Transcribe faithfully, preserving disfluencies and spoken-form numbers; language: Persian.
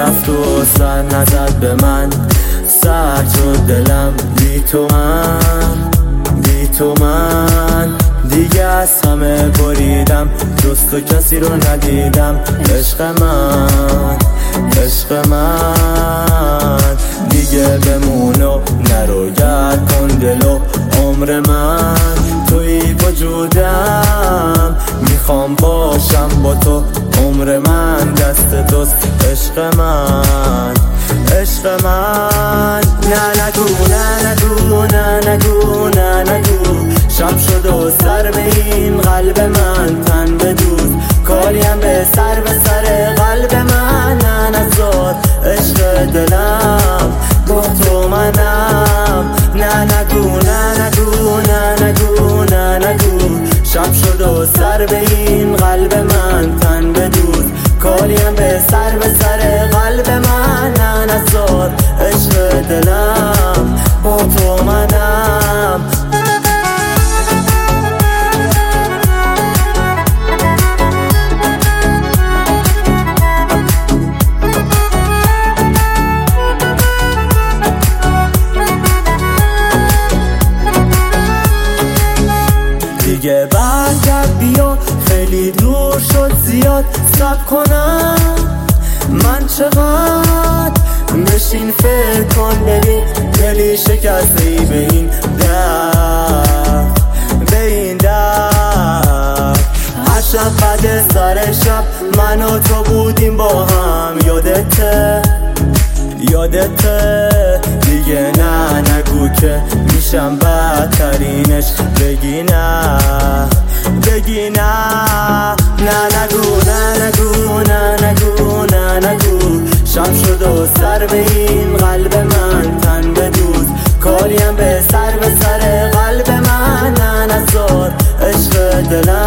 رفت و سر نزد به من، سرد شد دلم بی تو من، بی تو من دیگه از همه بریدم، جز تو کسی رو ندیدم. عشق من، عشق من دیگه بمون و نرو، گرد کن دل و عمر من توی وجودم، میخوام باشم با تو، عمر من دست توست. عشق من، عشق من نه نگو، نه نگو، نه نگو، نه نگو. شب شد و سر به این قلب من تن بدوز، کاریم به سر به سر قلب من، نه نزار عشق دلم با تو منم. نه نگو، نه نگو، نه نگو، نه نگو. شب شد و سر به این قلب من تن بدوز، کاریم به سر به سر قلب من، نه نزار عشق دلم با تو منم. دیگه برگرد بیا، خیلی دور شد زیاد صبر کنم من چقدر. بشین فکر کن ببین دلی شکسته ای به این درد، به این درد. هر شب بعد سر شب من و تو بودیم با هم، یادته یادته دیگه نه نگو که میشم بدترینش. بگی نه، بگی نه، نه نگو، نه نگو، نه نگو، نه نگو. شب شد و سر به این قلب من تن بدوز، کاریم به سر به سر قلب من، نه نزار عشق دلم